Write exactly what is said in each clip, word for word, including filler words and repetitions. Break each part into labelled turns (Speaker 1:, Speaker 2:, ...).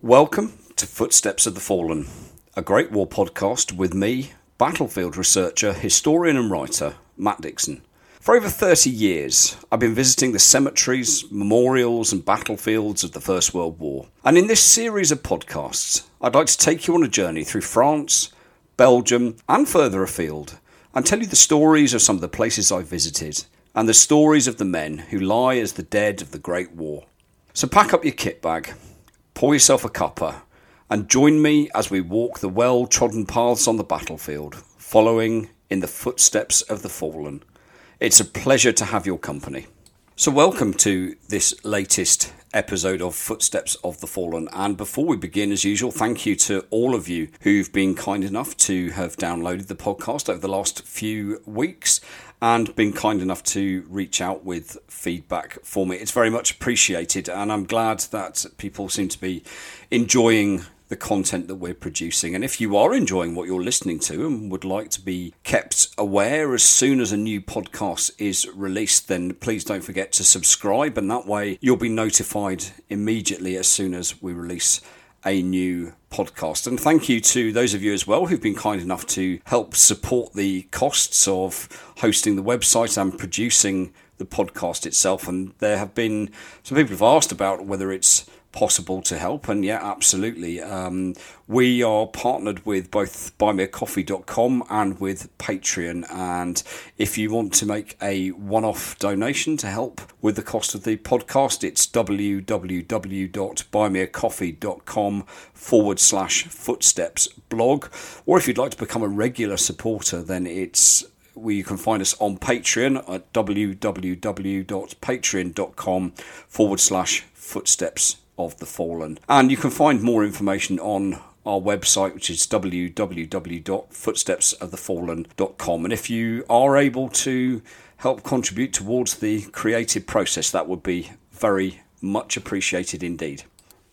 Speaker 1: Welcome to Footsteps of the Fallen, a Great War podcast with me, battlefield researcher, historian and writer, Matt Dixon. For over thirty years, I've been visiting the cemeteries, memorials and battlefields of the First World War. And in this series of podcasts, I'd like to take you on a journey through France, Belgium and further afield, and tell you the stories of some of the places I've visited, and the stories of the men who lie as the dead of the Great War. So pack up your kit bag, pour yourself a cuppa, and join me as we walk the well-trodden paths on the battlefield, following in the footsteps of the fallen. It's a pleasure to have your company. So welcome to this latest episode of Footsteps of the Fallen. And before we begin, as usual, thank you to all of you who've been kind enough to have downloaded the podcast over the last few weeks and been kind enough to reach out with feedback for me. It's very much appreciated, and I'm glad that people seem to be enjoying the content that we're producing. And if you are enjoying what you're listening to and would like to be kept aware as soon as a new podcast is released, then please don't forget to subscribe, and that way you'll be notified immediately as soon as we release a new podcast. And thank you to those of you as well who've been kind enough to help support the costs of hosting the website and producing the podcast itself. And there have been some people who've asked about whether it's possible to help, and yeah, absolutely. Um, we are partnered with both buy me a coffee dot com and with Patreon, and if you want to make a one-off donation to help with the cost of the podcast, it's www.buymeacoffee.com forward slash footsteps blog, or if you'd like to become a regular supporter, then it's where you can find us on Patreon at www.patreon.com forward slash footsteps of the fallen. And you can find more information on our website, which is w w w dot footsteps of the fallen dot com. And if you are able to help contribute towards the creative process, that would be very much appreciated indeed.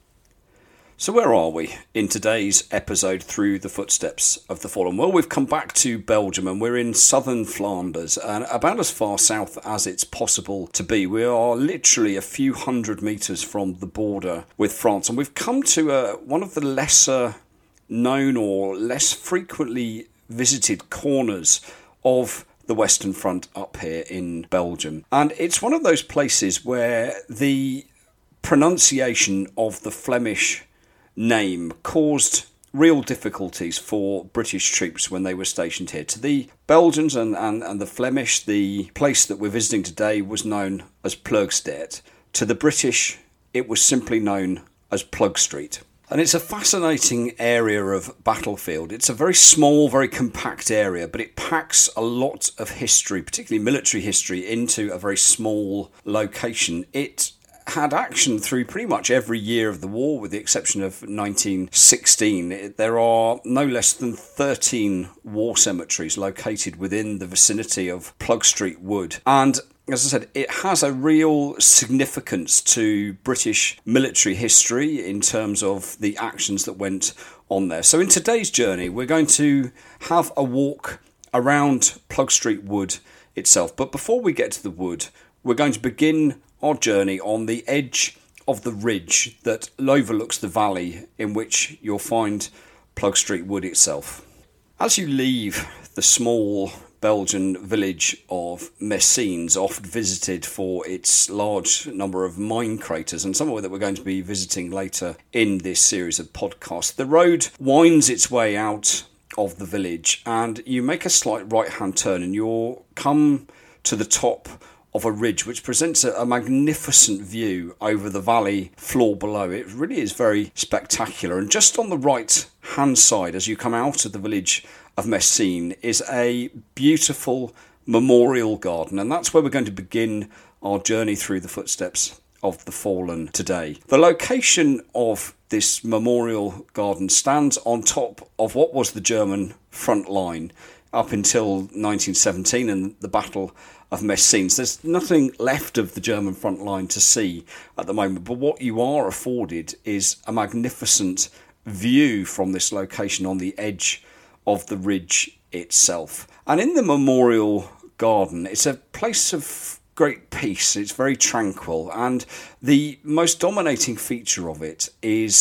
Speaker 1: So where are we in today's episode through the footsteps of the fallen? Well, we've come back to Belgium and we're in southern Flanders, and about as far south as it's possible to be. We are literally a few hundred metres from the border with France, and we've come to a, one of the lesser known or less frequently visited corners of the Western Front up here in Belgium. And it's one of those places where the pronunciation of the Flemish name caused real difficulties for British troops when they were stationed here. To the Belgians and, and, and the Flemish, the place that we're visiting today was known as Pleugstert. To the British, it was simply known as Plug Street. And it's a fascinating area of battlefield. It's a very small, very compact area, but it packs a lot of history, particularly military history, into a very small location. It had action through pretty much every year of the war, with the exception of nineteen sixteen. There are no less than thirteen war cemeteries located within the vicinity of Plug Street Wood. And as I said, it has a real significance to British military history in terms of the actions that went on there. So in today's journey, we're going to have a walk around Plug Street Wood itself. But before we get to the wood, we're going to begin our journey on the edge of the ridge that overlooks the valley in which you'll find Plug Street Wood itself. As you leave the small Belgian village of Messines, oft visited for its large number of mine craters, and somewhere that we're going to be visiting later in this series of podcasts, the road winds its way out of the village, and you make a slight right-hand turn and you'll come to the top of a ridge which presents a, a magnificent view over the valley floor below. It really is very spectacular. And just on the right hand side, as you come out of the village of Messines, is a beautiful memorial garden, and that's where we're going to begin our journey through the footsteps of the fallen today. The location of this memorial garden stands on top of what was the German front line up until nineteen seventeen and the Battle of Messines. There's nothing left of the German front line to see at the moment, but what you are afforded is a magnificent view from this location on the edge of the ridge itself. And in the memorial garden, it's a place of great peace. It's very tranquil, and the most dominating feature of it is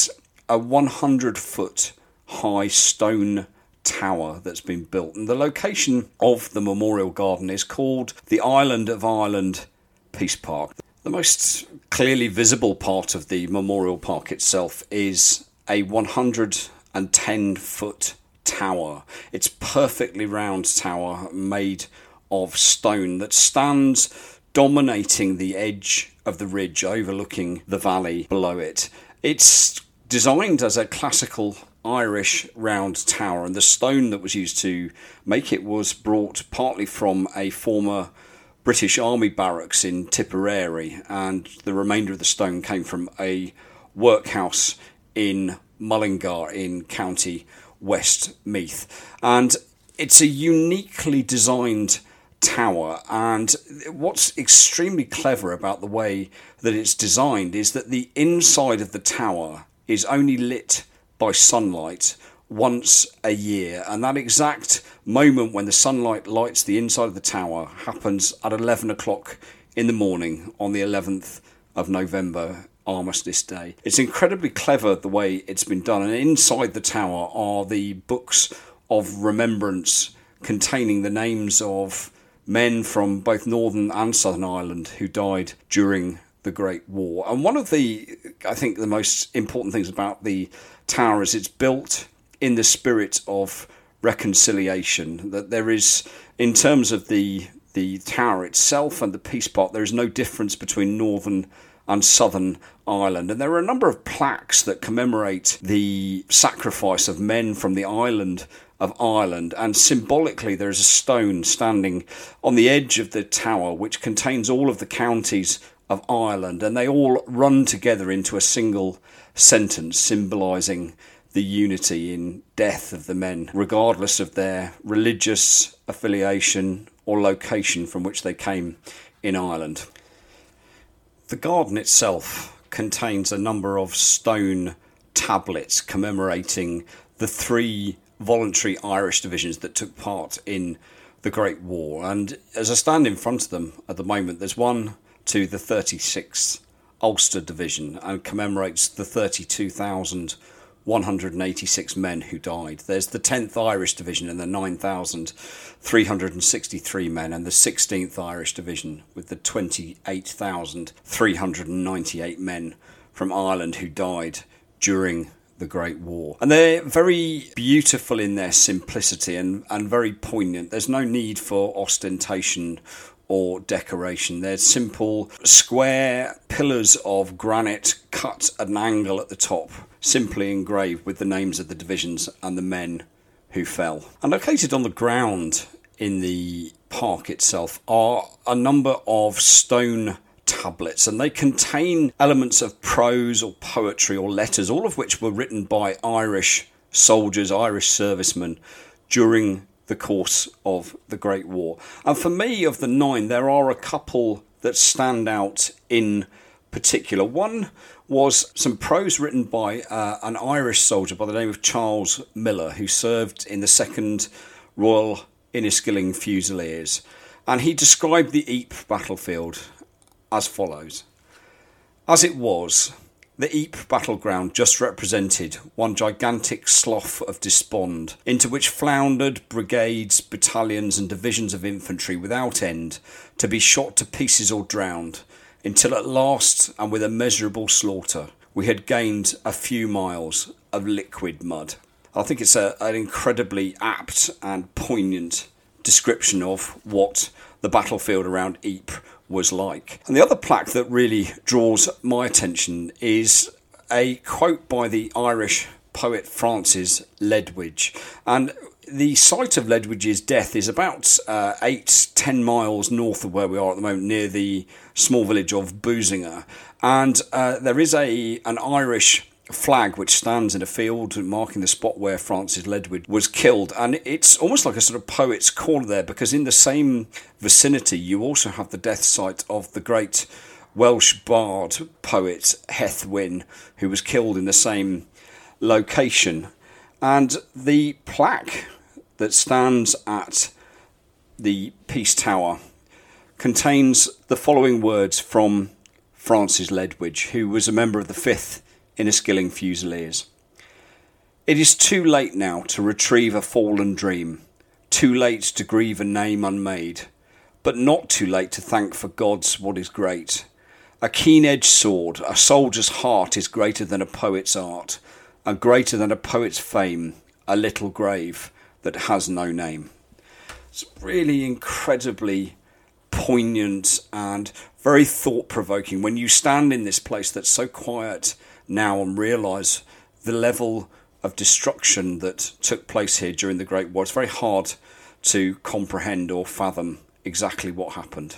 Speaker 1: a one hundred foot high stone tower that's been built. And the location of the Memorial Garden is called the Island of Ireland Peace Park. The most clearly visible part of the Memorial Park itself is a one hundred ten foot tower. It's perfectly round tower made of stone that stands dominating the edge of the ridge overlooking the valley below it. It's designed as a classical Irish round tower, and the stone that was used to make it was brought partly from a former British Army barracks in Tipperary, and the remainder of the stone came from a workhouse in Mullingar in County Westmeath. And it's a uniquely designed tower, and what's extremely clever about the way that it's designed is that the inside of the tower is only lit by sunlight once a year, and that exact moment when the sunlight lights the inside of the tower happens at eleven o'clock in the morning on the eleventh of November, Armistice Day. It's incredibly clever the way it's been done, and inside the tower are the books of remembrance containing the names of men from both Northern and Southern Ireland who died during the Great War. And one of the, I think, the most important things about the tower is it's built in the spirit of reconciliation, that there is, in terms of the the tower itself and the Peace Park, there is no difference between Northern and Southern Ireland. And there are a number of plaques that commemorate the sacrifice of men from the island of Ireland, and symbolically there is a stone standing on the edge of the tower which contains all of the counties of Ireland, and they all run together into a single sentence symbolising the unity in death of the men, regardless of their religious affiliation or location from which they came in Ireland. The garden itself contains a number of stone tablets commemorating the three voluntary Irish divisions that took part in the Great War. And as I stand in front of them at the moment, there's one to the thirty-sixth Ulster Division and commemorates the thirty-two thousand one hundred eighty-six men who died. There's the tenth Irish Division and the nine thousand three hundred sixty-three men, and the sixteenth Irish Division with the twenty-eight thousand three hundred ninety-eight men from Ireland who died during the Great War. And they're very beautiful in their simplicity and, and very poignant. There's no need for ostentation or decoration. They're simple square pillars of granite cut at an angle at the top, simply engraved with the names of the divisions and the men who fell. And located on the ground in the park itself are a number of stone tablets, and they contain elements of prose or poetry or letters, all of which were written by Irish soldiers, Irish servicemen during the course of the Great War. And for me, of the nine, there are a couple that stand out in particular. One was some prose written by uh, an Irish soldier by the name of Charles Miller, who served in the second Royal Inniskilling Fusiliers, and he described the Ypres battlefield as follows. As it was, the Ypres battleground just represented one gigantic slough of despond, into which floundered brigades, battalions and divisions of infantry without end, to be shot to pieces or drowned, until at last, and with immeasurable slaughter, we had gained a few miles of liquid mud. I think it's a, an incredibly apt and poignant description of what the battlefield around Ypres was like. And the other plaque that really draws my attention is a quote by the Irish poet Francis Ledwidge. And the site of Ledwidge's death is about uh, eight, ten miles north of where we are at the moment, near the small village of Boozinger. And uh, there is a an Irish flag which stands in a field marking the spot where Francis Ledwidge was killed, and it's almost like a sort of poet's corner there, because in the same vicinity you also have the death site of the great Welsh bard poet Hethwyn, who was killed in the same location. And the plaque that stands at the Peace Tower contains the following words from Francis Ledwidge, who was a member of the fifth Inniskilling Fusiliers. It is too late now to retrieve a fallen dream, too late to grieve a name unmade, but not too late to thank for God's what is great. A keen-edged sword, a soldier's heart is greater than a poet's art, and greater than a poet's fame, a little grave that has no name. It's really incredibly poignant and very thought-provoking when you stand in this place that's so quiet now and realise the level of destruction that took place here during the Great War. It's very hard to comprehend or fathom exactly what happened.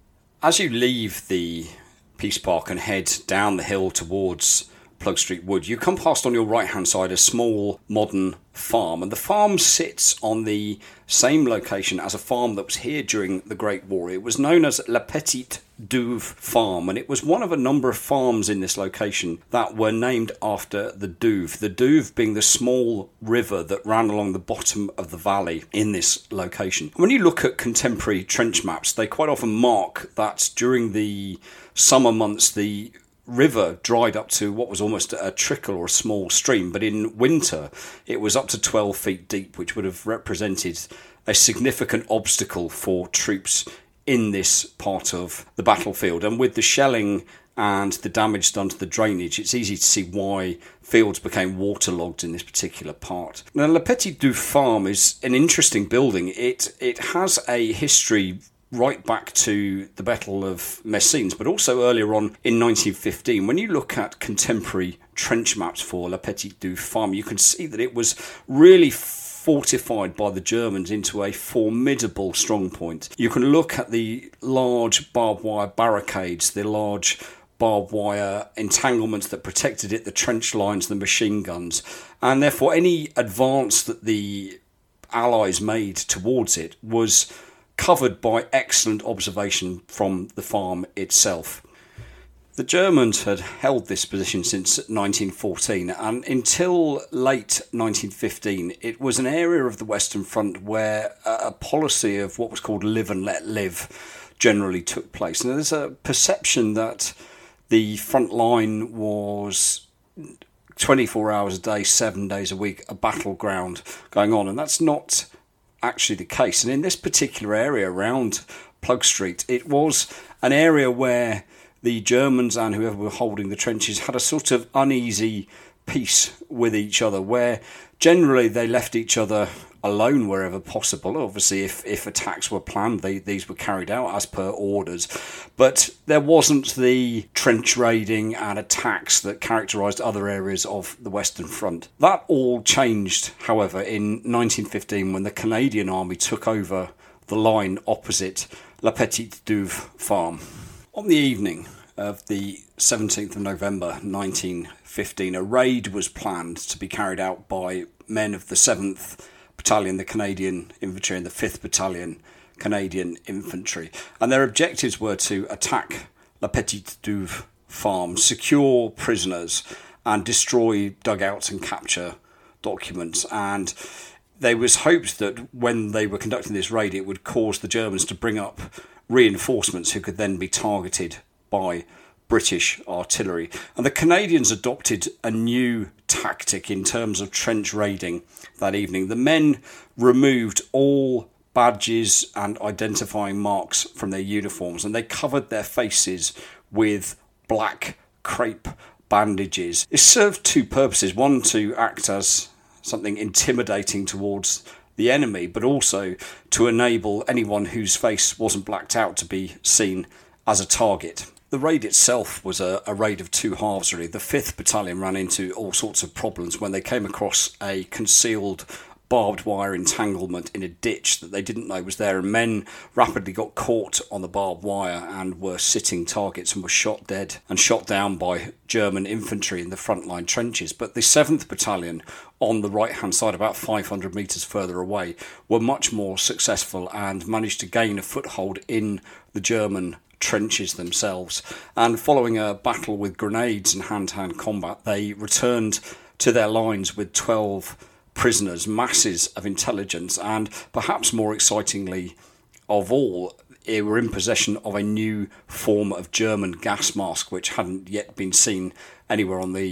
Speaker 1: As you leave the Peace Park and head down the hill towards Plugstreet Wood, you come past on your right hand side a small modern farm, and the farm sits on the same location as a farm that was here during the Great War. It was known as La Petite Douve Farm, and it was one of a number of farms in this location that were named after the Douve, the Douve being the small river that ran along the bottom of the valley in this location. When you look at contemporary trench maps, they quite often mark that during the summer months the river dried up to what was almost a trickle or a small stream, but in winter it was up to twelve feet deep, which would have represented a significant obstacle for troops in this part of the battlefield. And with the shelling and the damage done to the drainage, it's easy to see why fields became waterlogged in this particular part. Now, La Petite Douve Farm is an interesting building. It it has a history right back to the Battle of Messines, but also earlier on in nineteen fifteen. When you look at contemporary trench maps for La Petite Douve Farm, you can see that it was really fortified by the Germans into a formidable strong point. You can look at the large barbed wire barricades, the large barbed wire entanglements that protected it, the trench lines, the machine guns, and therefore any advance that the Allies made towards it was covered by excellent observation from the farm itself. The Germans had held this position since nineteen fourteen, and until late nineteen fifteen it was an area of the Western Front where a policy of what was called live and let live generally took place. And there's a perception that the front line was twenty-four hours a day, seven days a week, a battleground going on, and that's not actually the case. And in this particular area around Plugstreet, it was an area where the Germans and whoever were holding the trenches had a sort of uneasy peace with each other, where generally they left each other alone wherever possible. Obviously, if, if attacks were planned, they, these were carried out as per orders. But there wasn't the trench raiding and attacks that characterised other areas of the Western Front. That all changed, however, in nineteen fifteen when the Canadian Army took over the line opposite La Petite Douve Farm. On the evening of the seventeenth of November nineteen fifteen, a raid was planned to be carried out by men of the seventh Battalion, the Canadian Infantry, and the fifth Battalion, Canadian Infantry. And their objectives were to attack La Petite Douve Farm, secure prisoners, and destroy dugouts and capture documents. And there was hopes that when they were conducting this raid, it would cause the Germans to bring up reinforcements who could then be targeted by British artillery. And the Canadians adopted a new tactic in terms of trench raiding that evening. The men removed all badges and identifying marks from their uniforms, and they covered their faces with black crepe bandages. It served two purposes. One, to act as something intimidating towards the enemy, but also to enable anyone whose face wasn't blacked out to be seen as a target. The raid itself was a, a raid of two halves, really. The fifth Battalion ran into all sorts of problems when they came across a concealed barbed wire entanglement in a ditch that they didn't know was there, and men rapidly got caught on the barbed wire and were sitting targets and were shot dead and shot down by German infantry in the frontline trenches. But the seventh Battalion on the right hand side, about five hundred metres further away, were much more successful and managed to gain a foothold in the German trenches themselves. And following a battle with grenades and hand-to-hand combat, they returned to their lines with twelve prisoners, masses of intelligence, and perhaps more excitingly of all, they were in possession of a new form of German gas mask which hadn't yet been seen anywhere on the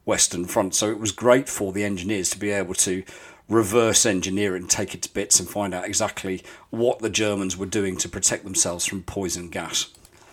Speaker 1: Western Front. So it was great for the engineers to be able to reverse engineer it and take it to bits and find out exactly what the Germans were doing to protect themselves from poison gas.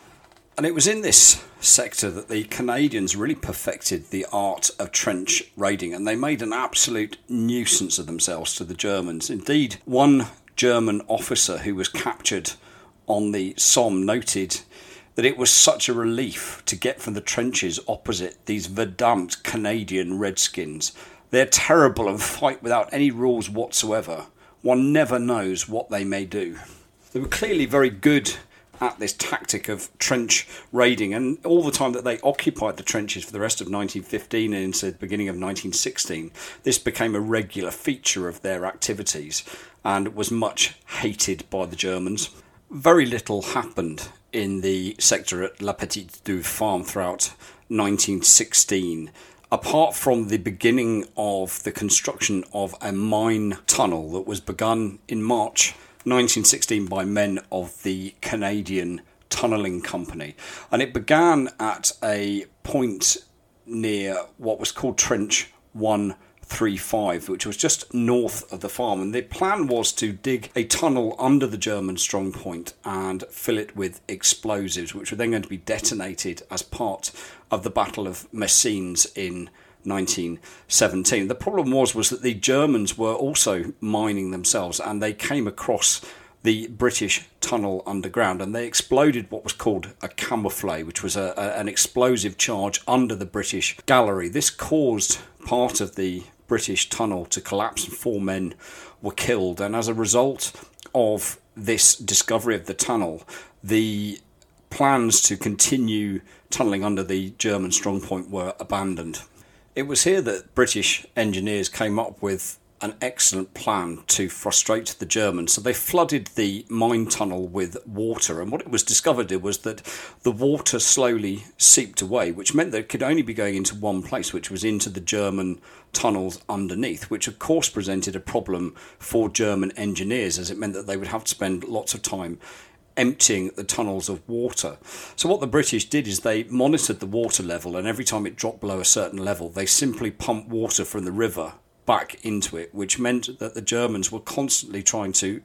Speaker 1: And it was in this sector that the Canadians really perfected the art of trench raiding, and they made an absolute nuisance of themselves to the Germans. Indeed, one German officer who was captured on the Somme noted that it was such a relief to get from the trenches opposite these verdammte Canadian redskins. They're terrible and fight without any rules whatsoever. One never knows what they may do. They were clearly very good at this tactic of trench raiding, and all the time that they occupied the trenches for the rest of nineteen fifteen and into the beginning of nineteen sixteen, this became a regular feature of their activities and was much hated by the Germans. Very little happened in the sector at La Petite Douve Farm throughout nineteen sixteen. Apart from the beginning of the construction of a mine tunnel that was begun in March nineteen sixteen by men of the Canadian Tunnelling Company. And it began at a point near what was called Trench one thirty-five, which was just north of the farm. And the plan was to dig a tunnel under the German strong point and fill it with explosives, which were then going to be detonated as part of the Battle of Messines in nineteen seventeen. The problem was was that the Germans were also mining themselves, and they came across the British tunnel underground, and they exploded what was called a camouflet, which was a, a, an explosive charge under the British gallery. This caused part of the British tunnel to collapse, and four men were killed. And as a result of this discovery of the tunnel, the plans to continue tunnelling under the German strongpoint were abandoned. It was here that British engineers came up with an excellent plan to frustrate the Germans. So they flooded the mine tunnel with water, and what it was discovered was that the water slowly seeped away, which meant that it could only be going into one place, which was into the German tunnels underneath, which of course presented a problem for German engineers, as it meant that they would have to spend lots of time emptying the tunnels of water. So what the British did is they monitored the water level, and every time it dropped below a certain level, they simply pumped water from the river back into it, which meant that the Germans were constantly trying to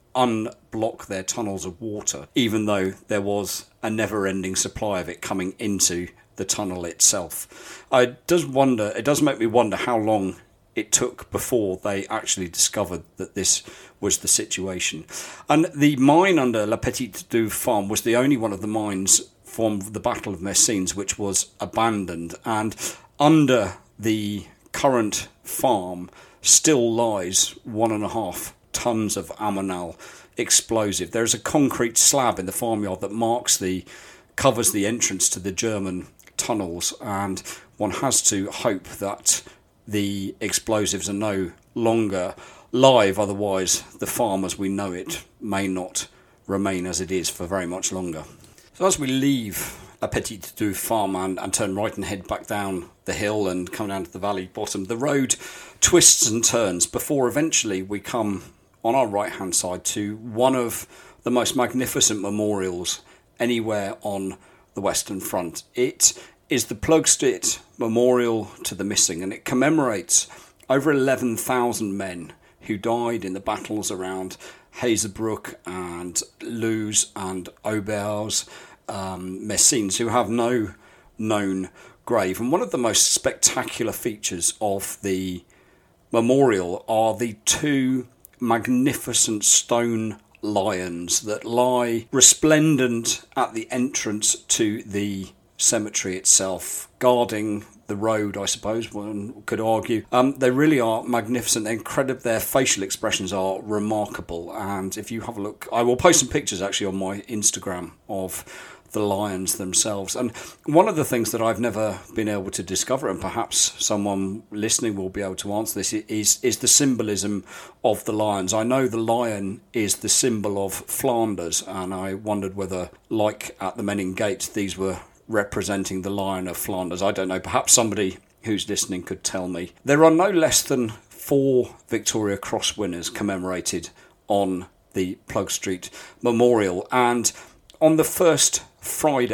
Speaker 1: unblock their tunnels of water, even though there was a never-ending supply of it coming into the tunnel itself. I does wonder, it does make me wonder how long it took before they actually discovered that this was the situation. And the mine under La Petite Douve Farm was the only one of the mines from the Battle of Messines which was abandoned, and under the current farm still lies one and a half tons of Amonal explosive. There is a concrete slab in the farmyard that marks the covers the entrance to the German tunnels, and one has to hope that the explosives are no longer live, otherwise the farm as we know it may not remain as it is for very much longer. So as we leave La Petite Douve Farm and, and turn right and head back down the hill and come down to the valley bottom, the road twists and turns before eventually we come on our right hand side to one of the most magnificent memorials anywhere on the Western Front. It is the Plugstedt Memorial to the Missing, and it commemorates over eleven thousand men who died in the battles around Hazebrouck and Loos and Aubers, um, Messines, who have no known grave. And one of the most spectacular features of the memorial are the two magnificent stone lions that lie resplendent at the entrance to the cemetery itself, guarding the road, I suppose one could argue. Um, they really are magnificent. They're incredible. Their facial expressions are remarkable, and if you have a look, I will post some pictures actually on my Instagram of the lions themselves. And one of the things that I've never been able to discover, and perhaps someone listening will be able to answer this, is is the symbolism of the lions. I know the lion is the symbol of Flanders, and I wondered whether, like at the Menin Gate, these were representing the Lion of Flanders. I don't know, perhaps somebody who's listening could tell me. There are no less than four Victoria Cross winners commemorated on the Plugstreet Memorial, and on the first Friday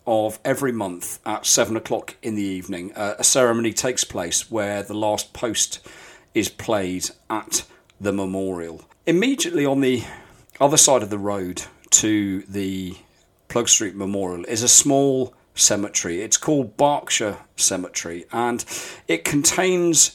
Speaker 1: of every month at seven o'clock in the evening, uh, a ceremony takes place where the last post is played at the memorial. Immediately on the other side of the road to the Plug Street Memorial is a small cemetery. It's called Berkshire Cemetery, and it contains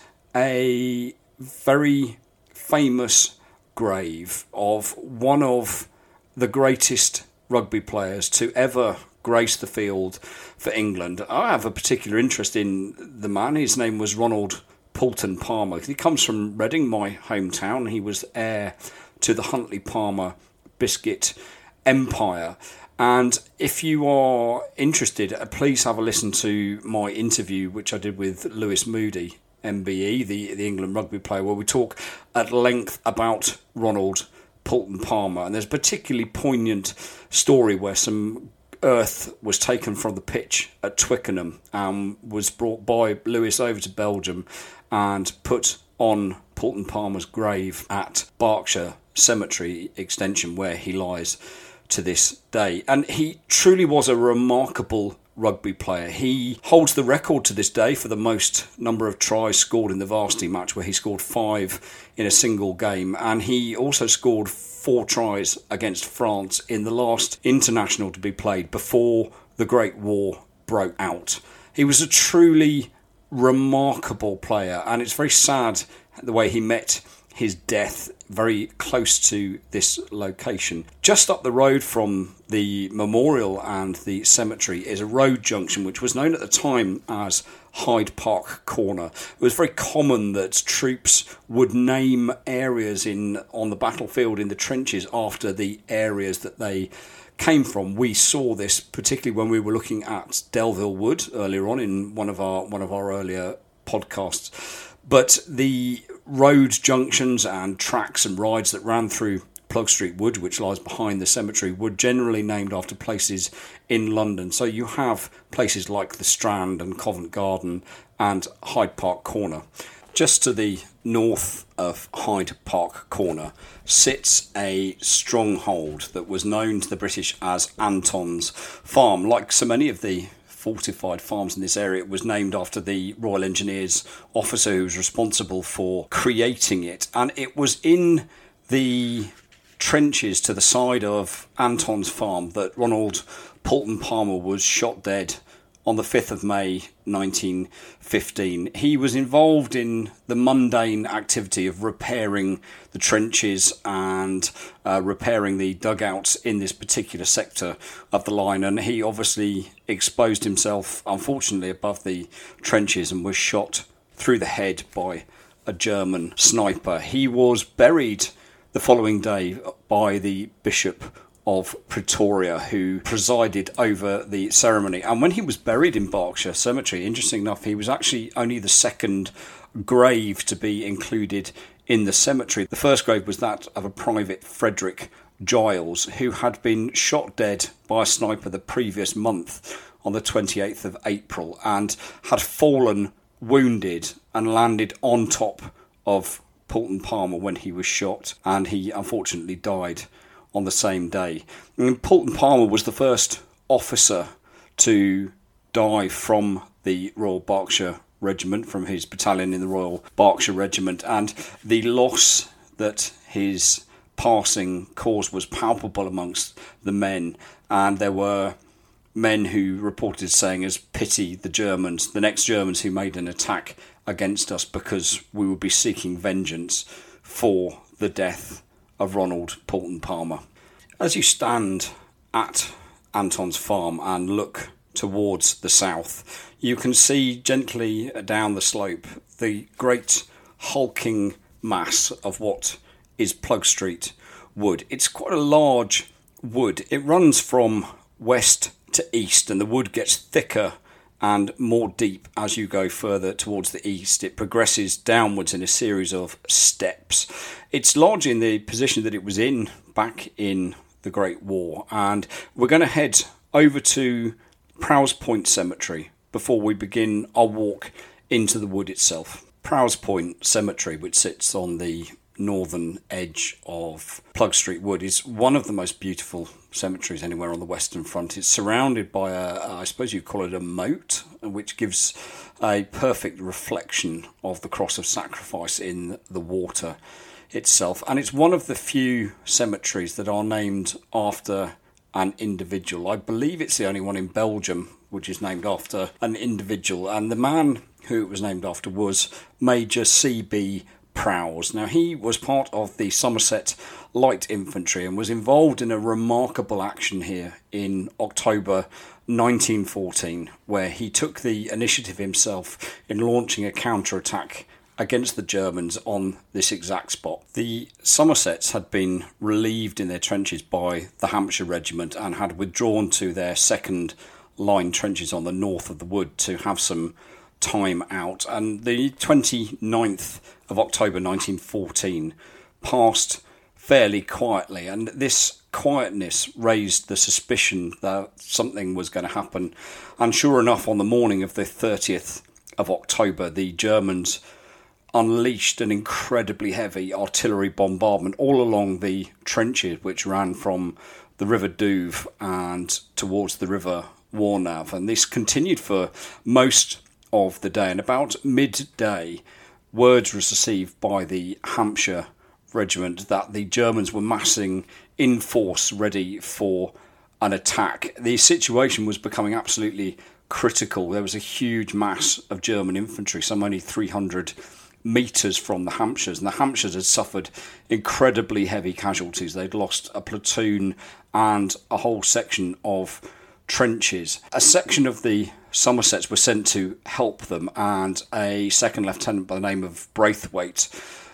Speaker 1: a very famous grave of one of the greatest rugby players to ever grace the field for England. I have a particular interest in the man. His name was Ronald Poulton Palmer. He comes from Reading, my hometown. He was heir to the Huntley Palmer biscuit empire. And if you are interested, please have a listen to my interview, which I did with Lewis Moody, M B E, the, the England rugby player, where we talk at length about Ronald Poulton Palmer. And there's a particularly poignant story where some earth was taken from the pitch at Twickenham and was brought by Lewis over to Belgium and put on Poulton Palmer's grave at Berkshire Cemetery Extension, where he lies to this day. And he truly was a remarkable rugby player. He holds the record to this day for the most number of tries scored in the varsity match, where he scored five in a single game, and he also scored four tries against France in the last international to be played before the Great War broke out. He was a truly remarkable player, and it's very sad the way he met his death very close to this location. Just up the road from the memorial and the cemetery is a road junction which was known at the time as Hyde Park Corner. It was very common that troops would name areas in on the battlefield in the trenches after the areas that they came from. We saw this particularly when we were looking at Delville Wood earlier on in one of our one of our earlier podcasts. But the road junctions and tracks and rides that ran through Plug Street Wood, which lies behind the cemetery, were generally named after places in London. So you have places like the Strand and Covent Garden and Hyde Park Corner. Just to the north of Hyde Park Corner sits a stronghold that was known to the British as Anton's Farm. Like so many of the fortified farms in this area, it was named after the Royal Engineers officer who was responsible for creating it. And it was in the trenches to the side of Anton's Farm that Ronald Poulton Palmer was shot dead on the fifth of May nineteen fifteen. He was involved in the mundane activity of repairing the trenches and uh, repairing the dugouts in this particular sector of the line, and he obviously exposed himself, unfortunately, above the trenches and was shot through the head by a German sniper. He was buried the following day by the Bishop of Pretoria, who presided over the ceremony. And when he was buried in Berkshire Cemetery, interesting enough, he was actually only the second grave to be included in the cemetery. The first grave was that of a Private Frederick Giles, who had been shot dead by a sniper the previous month on the twenty-eighth of April and had fallen wounded and landed on top of Poulton Palmer when he was shot, and he unfortunately died on the same day. And Poulton Palmer was the first officer to die from the Royal Berkshire Regiment, from his battalion in the Royal Berkshire Regiment, and the loss that his passing caused was palpable amongst the men, and there were men who reported saying, as pity the Germans, the next Germans who made an attack against us, because we would be seeking vengeance for the death of Ronald Poulton Palmer. As you stand at Anton's Farm and look towards the south, you can see gently down the slope the great hulking mass of what is Plug Street Wood. It's quite a large wood. It runs from west to east, and the wood gets thicker and more deep as you go further towards the east. It progresses downwards in a series of steps. It's largely in the position that it was in back in the Great War, and we're going to head over to Prowse Point Cemetery before we begin our walk into the wood itself. Prowse Point Cemetery, which sits on the northern edge of Plug Street Wood. It's one of the most beautiful cemeteries anywhere on the Western Front. It's surrounded by a, I suppose you'd call it a moat, which gives a perfect reflection of the cross of sacrifice in the water itself. And it's one of the few cemeteries that are named after an individual. I believe it's the only one in Belgium which is named after an individual. And the man who it was named after was Major C B Prowse. Now, he was part of the Somerset Light Infantry and was involved in a remarkable action here in October nineteen fourteen, where he took the initiative himself in launching a counterattack against the Germans on this exact spot. The Somersets had been relieved in their trenches by the Hampshire Regiment and had withdrawn to their second line trenches on the north of the wood to have some time out. And the twenty-ninth of October nineteen fourteen passed fairly quietly, and this quietness raised the suspicion that something was going to happen. And sure enough, on the morning of the thirtieth of October, the Germans unleashed an incredibly heavy artillery bombardment all along the trenches which ran from the River Douve and towards the River Warnav. And this continued for most of the day, and about midday words were received by the Hampshire Regiment that the Germans were massing in force ready for an attack. The situation was becoming absolutely critical. There was a huge mass of German infantry, some only three hundred metres from the Hampshires, and the Hampshires had suffered incredibly heavy casualties. They'd lost a platoon and a whole section of trenches. A section of the Somersets were sent to help them, and a second lieutenant by the name of Braithwaite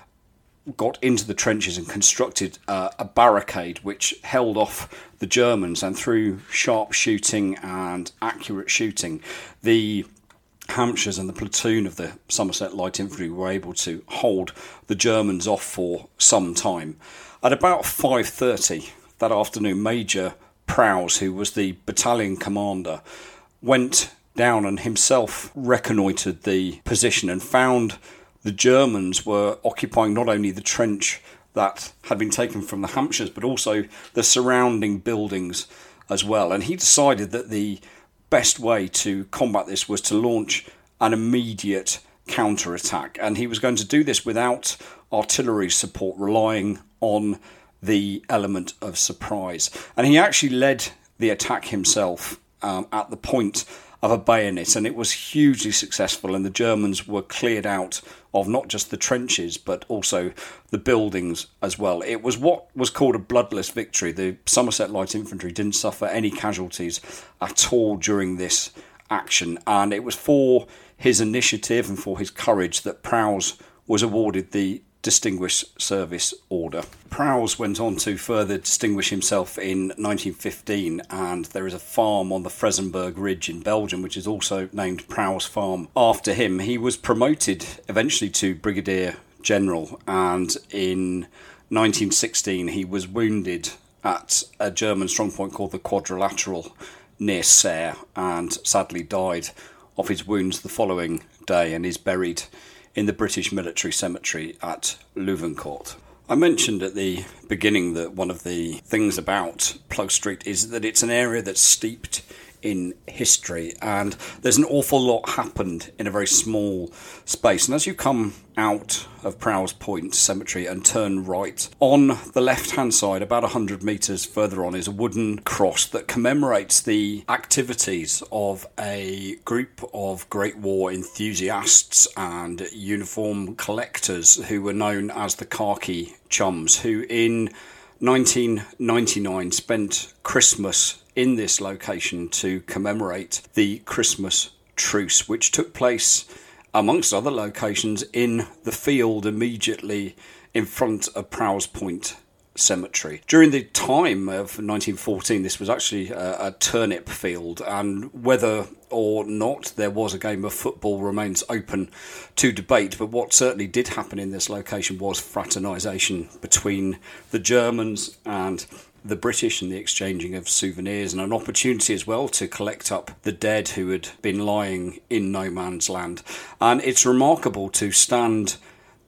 Speaker 1: got into the trenches and constructed uh, a barricade which held off the Germans, and through sharp shooting and accurate shooting, the Hampshires and the platoon of the Somerset Light Infantry were able to hold the Germans off for some time. At about five thirty that afternoon, Major Prowse, who was the battalion commander, went down and himself reconnoitred the position and found the Germans were occupying not only the trench that had been taken from the Hampshires, but also the surrounding buildings as well. And he decided that the best way to combat this was to launch an immediate counterattack, and he was going to do this without artillery support, relying on the element of surprise. And he actually led the attack himself um, at the point of a bayonet, and it was hugely successful, and the Germans were cleared out of not just the trenches but also the buildings as well. It was what was called a bloodless victory. The Somerset Light Infantry didn't suffer any casualties at all during this action, and it was for his initiative and for his courage that Prowse was awarded the Distinguished Service Order. Prowse went on to further distinguish himself in nineteen fifteen, and there is a farm on the Fresenberg Ridge in Belgium which is also named Prowse Farm after him. He was promoted eventually to Brigadier General, and in nineteen sixteen he was wounded at a German strongpoint called the Quadrilateral near Serre, and sadly died of his wounds the following day, and is buried in the British Military Cemetery at Louvencourt. I mentioned at the beginning that one of the things about Plug Street is that it's an area that's steeped in history, and there's an awful lot happened in a very small space. And as you come out of Prowse Point Cemetery and turn right, on the left-hand side, about one hundred metres further on, is a wooden cross that commemorates the activities of a group of Great War enthusiasts and uniform collectors who were known as the Khaki Chums, who in nineteen ninety-nine spent Christmas in this location to commemorate the Christmas truce, which took place, amongst other locations, in the field immediately in front of Prowse Point Cemetery. During the time of nineteen fourteen, this was actually a, a turnip field, and whether or not there was a game of football remains open to debate, but what certainly did happen in this location was fraternisation between the Germans and the British, and the exchanging of souvenirs, and an opportunity as well to collect up the dead who had been lying in no man's land. And it's remarkable to stand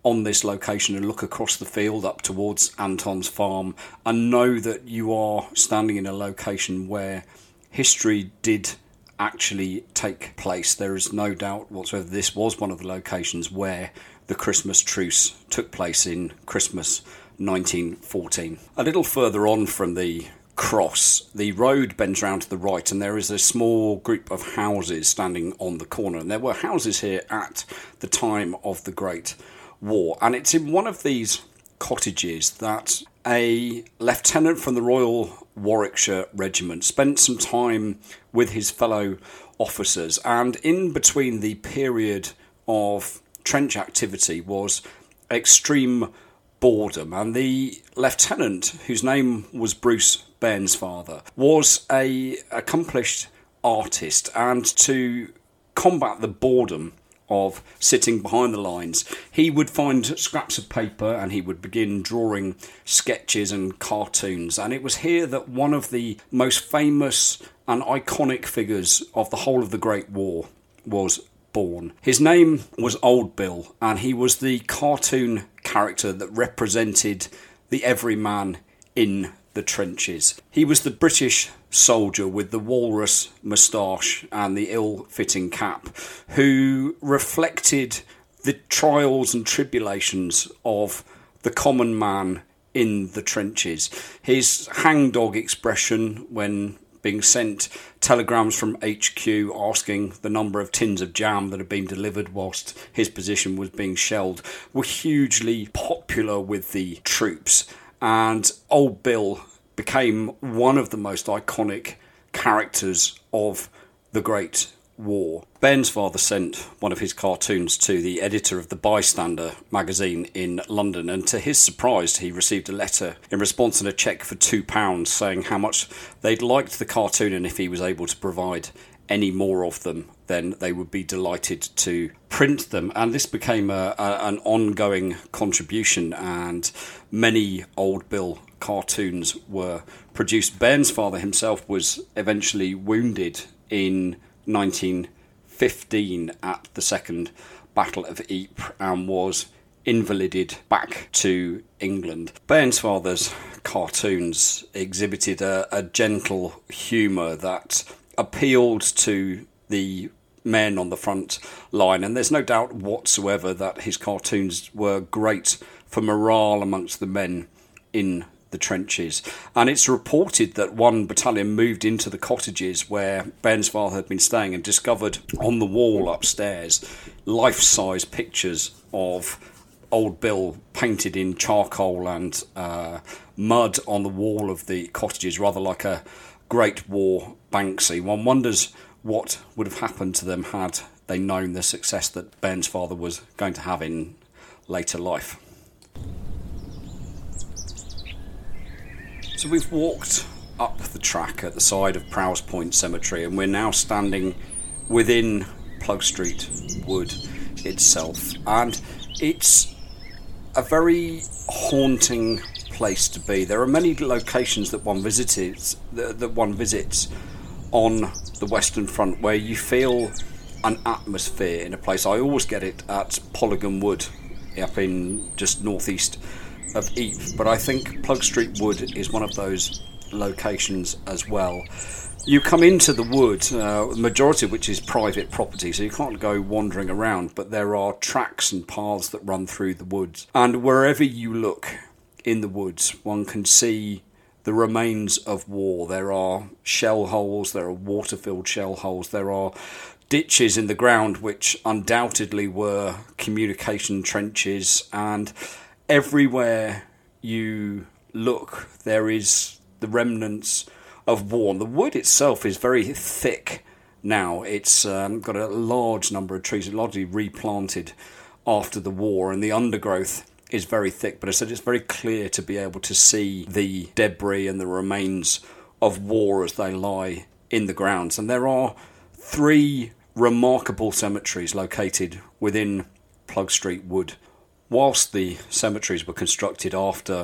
Speaker 1: on this location and look across the field up towards Anton's farm and know that you are standing in a location where history did actually take place. There is no doubt whatsoever this was one of the locations where the Christmas truce took place in Christmas nineteen fourteen. A little further on from the cross, the road bends round to the right and there is a small group of houses standing on the corner. And there were houses here at the time of the Great War. And it's in one of these cottages that a lieutenant from the Royal Warwickshire Regiment spent some time with his fellow officers. And in between the period of trench activity was extreme boredom, and the lieutenant, whose name was Bruce Bairnsfather, was a accomplished artist, and to combat the boredom of sitting behind the lines, he would find scraps of paper and he would begin drawing sketches and cartoons. And it was here that one of the most famous and iconic figures of the whole of the Great War was born. His name was Old Bill, and he was the cartoon character that represented the everyman in the trenches. He was the British soldier with the walrus moustache and the ill-fitting cap, who reflected the trials and tribulations of the common man in the trenches. His hangdog expression when being sent telegrams from H Q asking the number of tins of jam that had been delivered whilst his position was being shelled were hugely popular with the troops, and Old Bill became one of the most iconic characters of the Great War. Bairnsfather sent one of his cartoons to the editor of the Bystander magazine in London, and to his surprise he received a letter in response and a cheque for two pounds saying how much they'd liked the cartoon, and if he was able to provide any more of them then they would be delighted to print them. And this became a, a, an ongoing contribution, and many Old Bill cartoons were produced. Bairnsfather himself was eventually wounded in nineteen fifteen at the Second Battle of Ypres and was invalided back to England. Bairnsfather's cartoons exhibited a, a gentle humour that appealed to the men on the front line, and there's no doubt whatsoever that his cartoons were great for morale amongst the men in the trenches. And it's reported that one battalion moved into the cottages where Bairnsfather had been staying and discovered on the wall upstairs life-size pictures of Old Bill painted in charcoal and uh, mud on the wall of the cottages, rather like a Great War Banksy. One wonders what would have happened to them had they known the success that Bairnsfather was going to have in later life. So we've walked up the track at the side of Prowse Point Cemetery, and we're now standing within Plug Street Wood itself. And it's a very haunting place to be. There are many locations that one visits that one visits on the Western Front where you feel an atmosphere in a place. I always get it at Polygon Wood up in just northeast of Ypres, but I think Plug Street Wood is one of those locations as well. You come into the wood, uh, the majority of which is private property, so you can't go wandering around, but there are tracks and paths that run through the woods, and wherever you look in the woods one can see the remains of war. There are shell holes, there are water-filled shell holes, there are ditches in the ground which undoubtedly were communication trenches, and everywhere you look there is the remnants of war. And the wood itself is very thick now. It's um, got a large number of trees, largely replanted after the war, and the undergrowth is very thick, but I said it's very clear to be able to see the debris and the remains of war as they lie in the grounds. And there are three remarkable cemeteries located within Plug Street Wood. Whilst the cemeteries were constructed after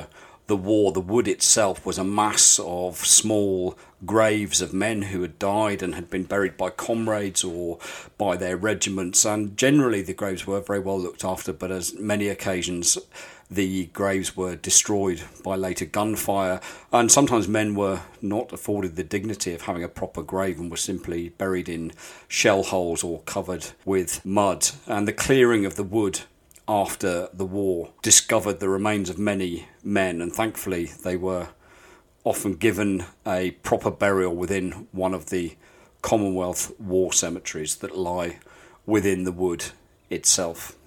Speaker 1: the war. The wood itself was a mass of small graves of men who had died and had been buried by comrades or by their regiments, and generally the graves were very well looked after, but as many occasions the graves were destroyed by later gunfire, and sometimes men were not afforded the dignity of having a proper grave and were simply buried in shell holes or covered with mud. And the clearing of the wood after the war discovered the remains of many men, and thankfully they were often given a proper burial within one of the Commonwealth war cemeteries that lie within the wood itself.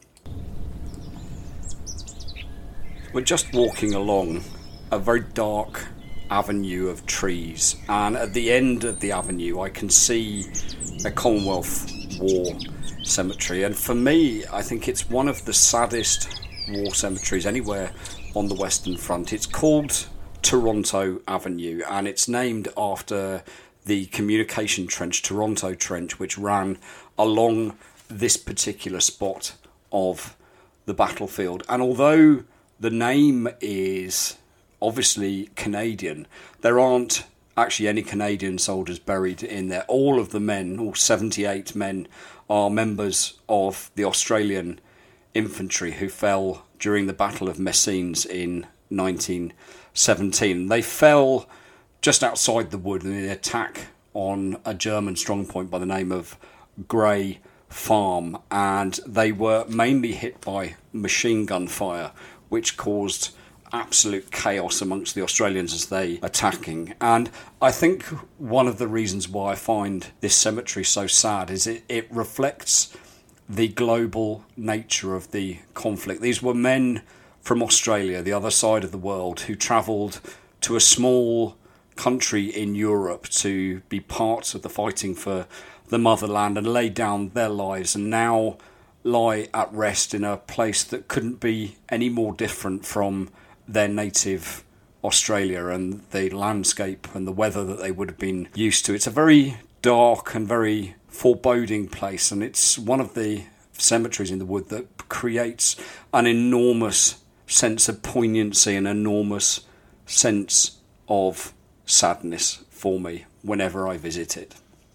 Speaker 1: We're just walking along a very dark avenue of trees, and at the end of the avenue I can see a Commonwealth war cemetery, and for me I think it's one of the saddest war cemeteries anywhere on the Western Front. It's called Toronto Avenue, and it's named after the communication trench, Toronto Trench, which ran along this particular spot of the battlefield. And although the name is obviously Canadian, there aren't actually any Canadian soldiers buried in there. All of the men, all seventy-eight men, are members of the Australian infantry who fell during the Battle of Messines in nineteen seventeen. They fell just outside the wood in an attack on a German strongpoint by the name of Grey Farm, and they were mainly hit by machine gun fire, which caused absolute chaos amongst the Australians as they attacking. And I think one of the reasons why I find this cemetery so sad is it, it reflects the global nature of the conflict. These were men from Australia, the other side of the world, who travelled to a small country in Europe to be part of the fighting for the motherland and laid down their lives, and now lie at rest in a place that couldn't be any more different from their native Australia and the landscape and the weather that they would have been used to. It's a very dark and very foreboding place, and it's one of the cemeteries in the wood that creates an enormous sense of poignancy, an enormous sense of sadness for me whenever I visit it.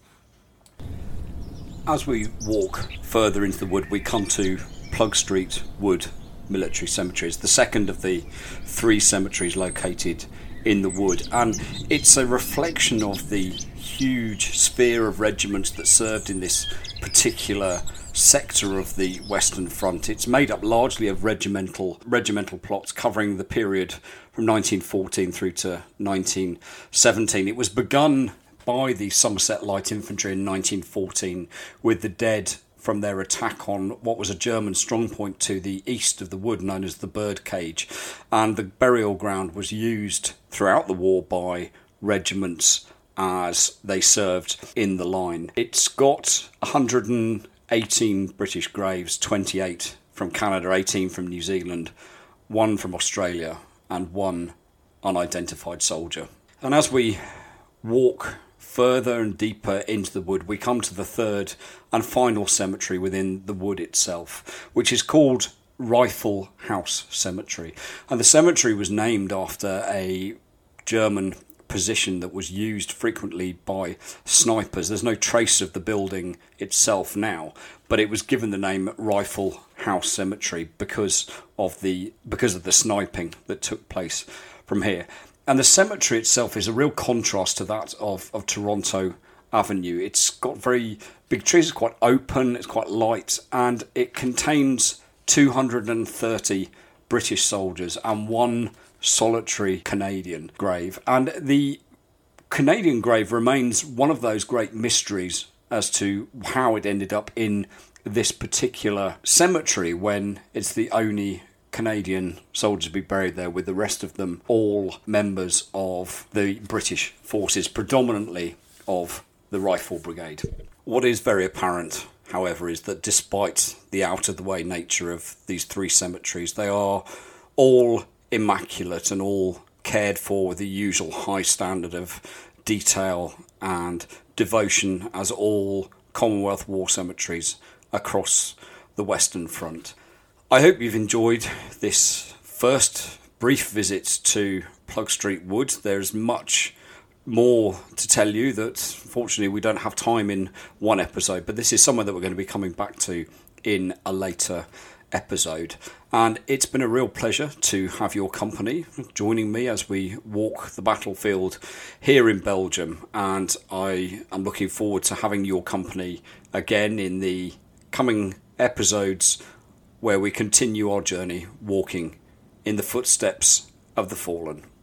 Speaker 1: As we walk further into the wood, we come to Plug Street Wood Military Cemetery. It's the second of the three cemeteries located in the wood, and it's a reflection of the huge sphere of regiments that served in this particular sector of the Western Front. It's made up largely of regimental regimental plots covering the period from nineteen fourteen through to nineteen seventeen. It was begun by the Somerset Light Infantry in nineteen fourteen with the dead from their attack on what was a German strongpoint to the east of the wood known as the Birdcage, and the burial ground was used throughout the war by regiments as they served in the line. It's got one hundred eighteen British graves, twenty-eight from Canada, eighteen from New Zealand, one from Australia, and one unidentified soldier. And as we walk further and deeper into the wood, we come to the third and final cemetery within the wood itself, which is called Rifle House Cemetery. And the cemetery was named after a German position that was used frequently by snipers. There's no trace of the building itself now, but it was given the name Rifle House Cemetery because of the because of the sniping that took place from here. And the cemetery itself is a real contrast to that of, of Toronto Avenue. It's got very big trees, it's quite open, it's quite light, and it contains two hundred thirty British soldiers and one solitary Canadian grave. And the Canadian grave remains one of those great mysteries as to how it ended up in this particular cemetery when it's the only Canadian soldiers to be buried there, with the rest of them all members of the British forces, predominantly of the Rifle Brigade. What is very apparent, however, is that despite the out-of-the-way nature of these three cemeteries, they are all immaculate and all cared for with the usual high standard of detail and devotion as all Commonwealth war cemeteries across the Western Front. I hope you've enjoyed this first brief visit to Plug Street Wood. There's much more to tell you that fortunately we don't have time in one episode, but this is somewhere that we're going to be coming back to in a later episode. And it's been a real pleasure to have your company joining me as we walk the battlefield here in Belgium, and I am looking forward to having your company again in the coming episodes where we continue our journey walking in the footsteps of the fallen.